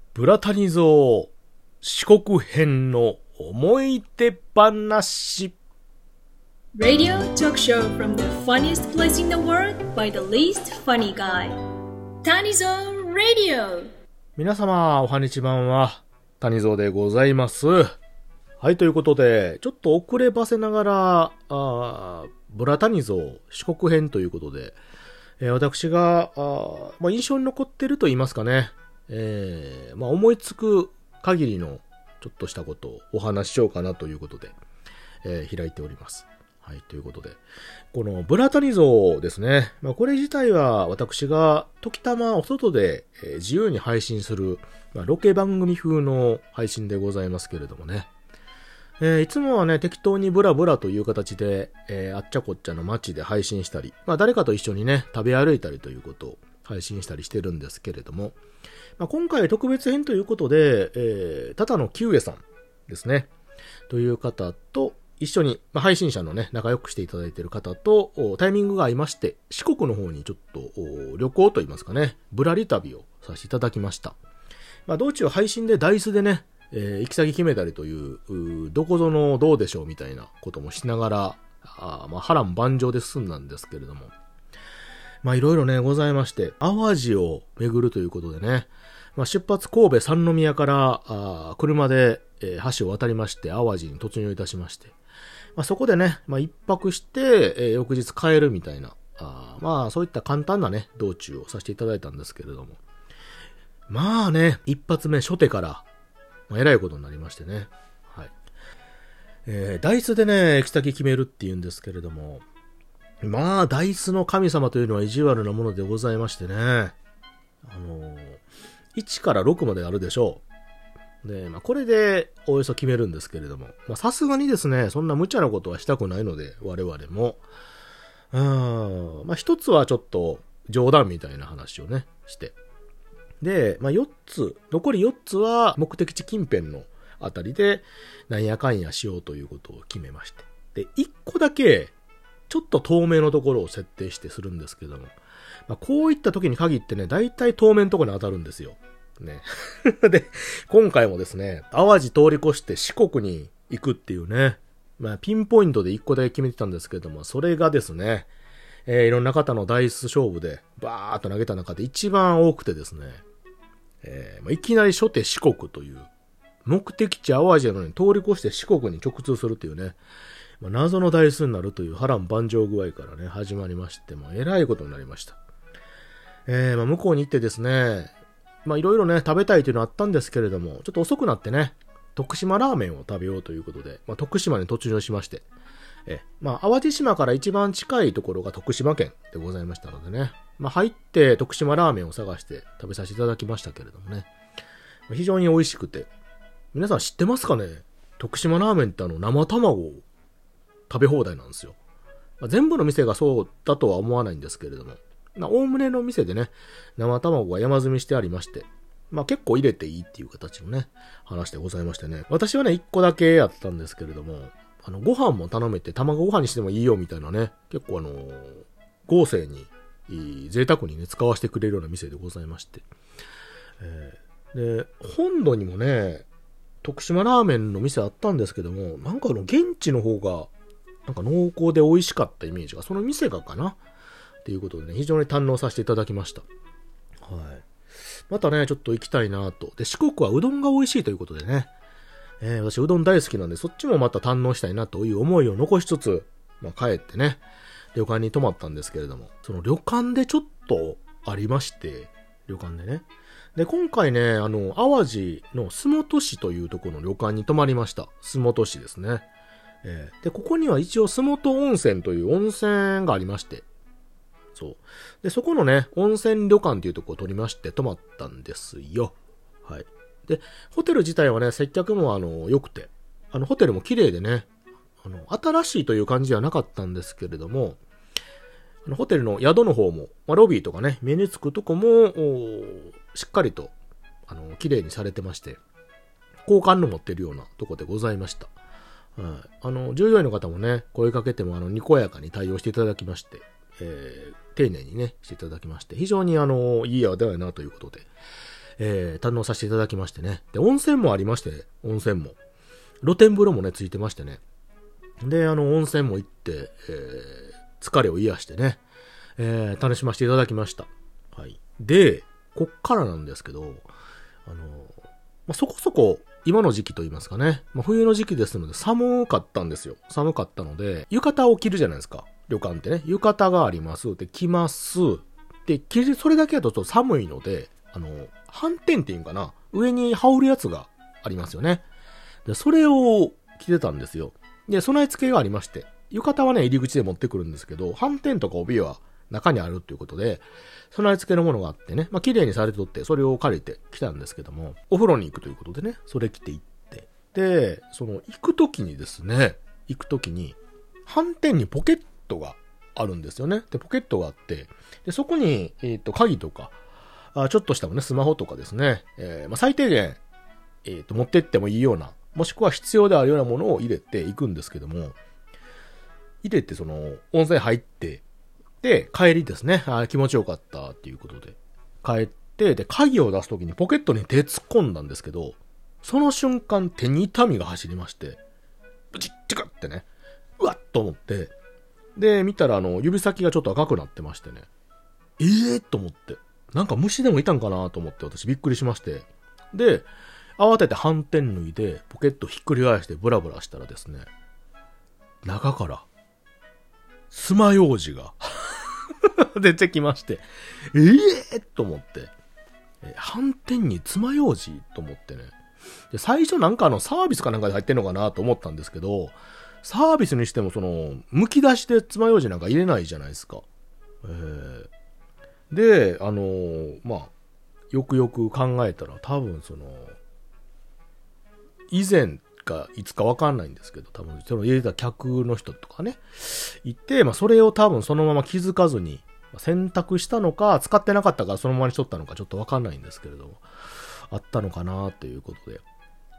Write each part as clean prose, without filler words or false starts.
ブラタニゾー四国編の思い出話。 Radio talk show from the funniest place in the world by the least funny guy. Tanizo Radio. 皆様おはにちばんは、谷蔵でございます。はい、ということでちょっと遅ればせながらブラタニゾー四国編ということで、私が印象に残ってると言いますかね、思いつく限りのちょっとしたことをお話ししようかなということで、開いております。はい、ということで、このブラタニゾーですね。これ自体は私が時たまお外で、自由に配信する、ロケ番組風の配信でございますけれどもね。いつもはね、適当にブラブラという形で、あっちゃこっちゃの街で配信したり、誰かと一緒にね、食べ歩いたりということを配信したりしてるんですけれども、今回特別編ということで、タタのキウエさんですね。という方と一緒に、配信者のね、仲良くしていただいている方とタイミングが合いまして、四国の方にちょっと旅行といいますかね、ぶらり旅をさせていただきました。道中配信でダイスでね、行き先決めたりという、どこぞのどうでしょうみたいなこともしながら、波乱万丈で進んだんですけれども、いろいろね、ございまして、淡路を巡るということでね、出発神戸三宮から車で、橋を渡りまして、淡路に突入いたしまして、そこでね、一泊して、翌日帰るみたいな、そういった簡単なね、道中をさせていただいたんですけれども、一発目初手から、えらいことになりましてね。はい。ダイスでね、行き先決めるっていうんですけれども、ダイスの神様というのは意地悪なものでございましてね。1から6まであるでしょう。で、これでおよそ決めるんですけれども、さすがにですね、そんな無茶なことはしたくないので、我々も。一つはちょっと冗談みたいな話をね、して。で、4つ、残り4つは目的地近辺のあたりでなんやかんやしようということを決めまして。で、1個だけちょっと遠目のところを設定してするんですけども、こういった時に限ってね、だいたい遠目のところに当たるんですよ。ね。で、今回もですね、淡路通り越して四国に行くっていうね、ピンポイントで1個だけ決めてたんですけども、それがですね、いろんな方のダイス勝負でバーっと投げた中で一番多くてですね、いきなり初手四国という目的地淡路なのに通り越して四国に直通するというね、謎のダイスになるという波乱万丈具合からね始まりまして、えらいことになりました。向こうに行ってですね、いろいろね食べたいというのはあったんですけれども、ちょっと遅くなってね、徳島ラーメンを食べようということで、徳島に突入しまして、淡路島から一番近いところが徳島県でございましたのでね、入って徳島ラーメンを探して食べさせていただきましたけれどもね、非常に美味しくて、皆さん知ってますかね、徳島ラーメンって生卵食べ放題なんですよ。全部の店がそうだとは思わないんですけれども、おおむねの店でね、生卵が山積みしてありまして、結構入れていいっていう形のね、話でございましてね。私はね、1個だけやったんですけれども、ご飯も頼めて、卵ご飯にしてもいいよみたいなね、結構豪勢に、贅沢にね、使わせてくれるような店でございまして。で、本土にもね、徳島ラーメンの店あったんですけども、現地の方が、濃厚で美味しかったイメージが、その店がかなっていうことでね、非常に堪能させていただきました。はい。またね、ちょっと行きたいなと。で、四国はうどんが美味しいということでね、私うどん大好きなんで、そっちもまた堪能したいなという思いを残しつつ、帰ってね、旅館に泊まったんですけれども、その旅館でちょっとありまして、旅館でね。で、今回ね、淡路の洲本市というところの旅館に泊まりました。洲本市ですね。で、ここには一応洲本温泉という温泉がありまして、そう。で、そこのね、温泉旅館というところを取りまして泊まったんですよ。はい。で、ホテル自体はね、接客も良くて、ホテルも綺麗でね、新しいという感じではなかったんですけれども、ホテルの宿の方も、ロビーとかね、目につくとこも、しっかりと、綺麗にされてまして、好感の持ってるようなとこでございました。はい。従業員の方もね、声かけても、にこやかに対応していただきまして、丁寧にね、していただきまして、非常にいい宿だなということ堪能させていただきましてね。で、温泉もありまして、温泉も。露天風呂もね、ついてましてね。で、温泉も行って、疲れを癒してね、楽しませていただきました。はい。で、こっからなんですけど、そこそこ、今の時期と言いますかね。冬の時期ですので寒かったんですよ。寒かったので、浴衣を着るじゃないですか。旅館ってね。浴衣があります。で、着ます。で、それだけだとちょっと寒いので、反転っていうんかな。上に羽織るやつがありますよね。で、それを着てたんですよ。で、備え付けがありまして、浴衣はね、入り口で持ってくるんですけど、反転とか帯は中にあるっていうことで、備え付けのものがあってね、綺麗にされてとって、それを借りて来たんですけども、お風呂に行くということでね、それ着て行って、で、行くときにですね、反転にポケットがあるんですよね。で、ポケットがあって、で、そこに、鍵とか、ちょっとしたね、スマホとかですね、最低限、持ってってもいいような、もしくは必要であるようなものを入れていくんですけども、入れて温泉入って、で、帰りですね。気持ちよかったっていうことで。帰って、で、鍵を出すときにポケットに手突っ込んだんですけど、その瞬間手に痛みが走りまして、ブチッチカってね、うわっと思って、で、見たら指先がちょっと赤くなってましてね、と思って、なんか虫でもいたんかなと思って私びっくりしまして、で、慌てて反転脱いで、ポケットひっくり返してブラブラしたらですね、中から、爪楊枝が出てきまして、と思って、反転に爪楊枝と思ってね。で、最初なんかサービスかなんかで入ってんのかなと思ったんですけど、サービスにしても剥き出しで爪楊枝なんか入れないじゃないですか。で、よくよく考えたら多分以前かいつかわかんないんですけど、多分入れた客の人とかね、いて、それを多分そのまま気づかずに選択したのか、使ってなかったからそのままにしとったのかちょっとわかんないんですけれども、あったのかなということで、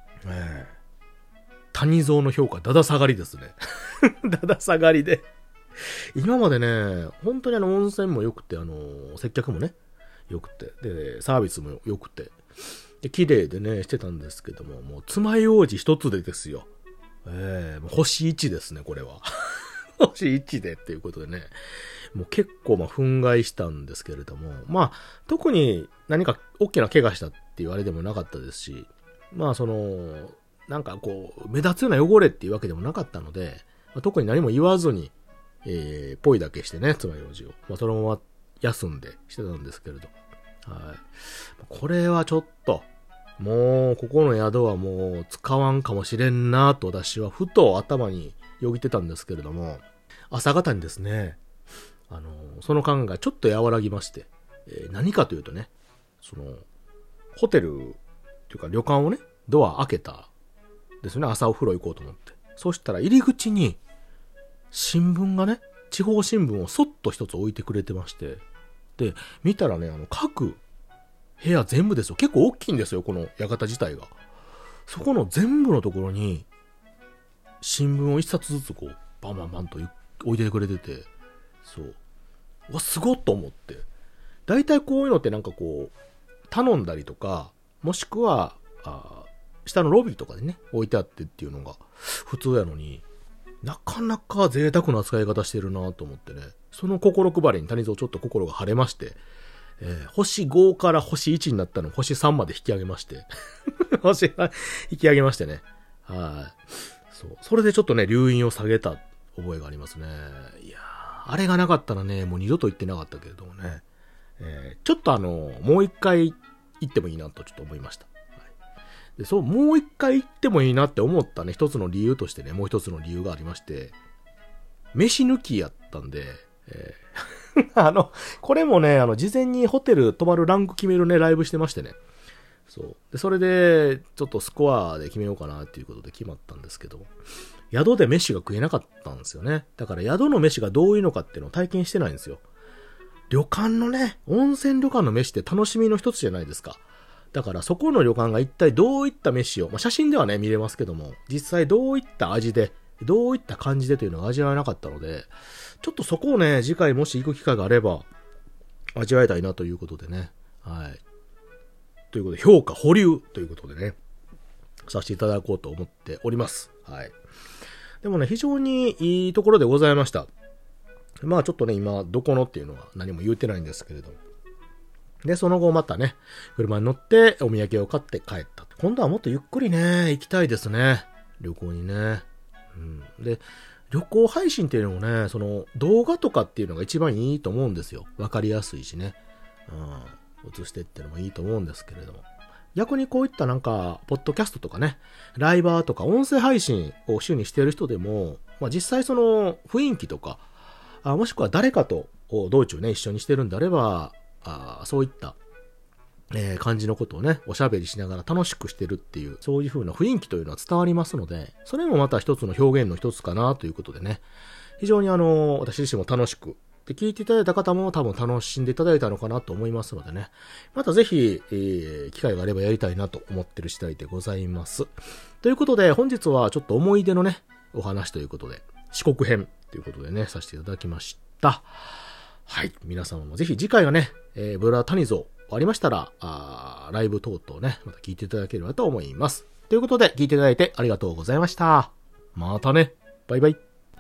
谷蔵の評価だだ下がりですね。だだ下がりで。今までね、本当に温泉も良くて、接客もね、良くて、で、サービスも良くて、で、綺麗でね、してたんですけども、もう、爪楊枝一つでですよ。もう星1ですね、これは。星1でっていうことでね、もう結構憤慨したんですけれども、特に何か大きな怪我したっていうあれでもなかったですし、なんか目立つような汚れっていうわけでもなかったので、特に何も言わずに、ポイだけしてね、爪楊枝を。そのまま休んでしてたんですけれど。はい。これはちょっと、もう、ここの宿はもう使わんかもしれんなと私はふと頭によぎってたんですけれども、朝方にですね、その考えちょっと和らぎまして、何かというとね、ホテルっていうか旅館をね、ドア開けたですね、朝お風呂行こうと思って。そしたら入り口に、新聞がね、地方新聞をそっと一つ置いてくれてまして、で、見たらね、各部屋全部ですよ。結構大きいんですよ、この館自体が。そこの全部のところに、新聞を一冊ずつバンバンバンと置いてくれてて、そう。うわ、すごっと思って。大体こういうのってなんか頼んだりとか、もしくは、下のロビーとかでね、置いてあってっていうのが普通やのに、なかなか贅沢な使い方してるなと思ってね、その心配りに谷蔵ちょっと心が晴れまして、星5から星1になったのを星3まで引き上げまして、星引き上げましてね、はい。そう。それでちょっとね、留飲を下げた覚えがありますね。いやー、あれがなかったらね、もう二度と行ってなかったけれどもね、ちょっともう一回行ってもいいなとちょっと思いました。で、もう一回行ってもいいなって思ったね、一つの理由としてね、もう一つの理由がありまして、飯抜きやったんで、これもね、事前にホテル泊まるランク決めるね、ライブしてましてね。そう。で、それで、ちょっとスコアで決めようかなっていうことで決まったんですけど、宿で飯が食えなかったんですよね。だから宿の飯がどういうのかっていうのを体験してないんですよ。旅館のね、温泉旅館の飯って楽しみの一つじゃないですか。だからそこの旅館が一体どういった飯を、写真ではね見れますけども、実際どういった味で、どういった感じでというのが味わえなかったので、ちょっとそこをね、次回もし行く機会があれば、味わいたいなということでね。はい。 ということで、評価保留ということでね、させていただこうと思っております。はい。でもね、非常にいいところでございました。まあちょっとね、今、どこのっていうのは何も言うてないんですけれど。で、その後またね、車に乗ってお土産を買って帰った。今度はもっとゆっくりね、行きたいですね。旅行にね。で、旅行配信っていうのもね、その動画とかっていうのが一番いいと思うんですよ。わかりやすいしね。映してっていうのもいいと思うんですけれども。逆にこういったなんか、ポッドキャストとかね、ライバーとか音声配信を主にしている人でも、まあ実際その雰囲気とか、もしくは誰かと道中ね、一緒にしてるんであれば、そういった、感じのことをね、おしゃべりしながら楽しくしてるっていう、そういう風な雰囲気というのは伝わりますので、それもまた一つの表現の一つかなということでね、非常に私自身も楽しく、で、聞いていただいた方も多分楽しんでいただいたのかなと思いますのでね、またぜひ、機会があればやりたいなと思ってる次第でございます。ということで、本日はちょっと思い出のね、お話ということで、四国編ということでね、させていただきました。はい。皆様もぜひ次回がね、ブラ谷蔵ありましたら、ライブ等々ね、また聞いていただければと思います。ということで、聞いていただいてありがとうございました。またね。バイバイ。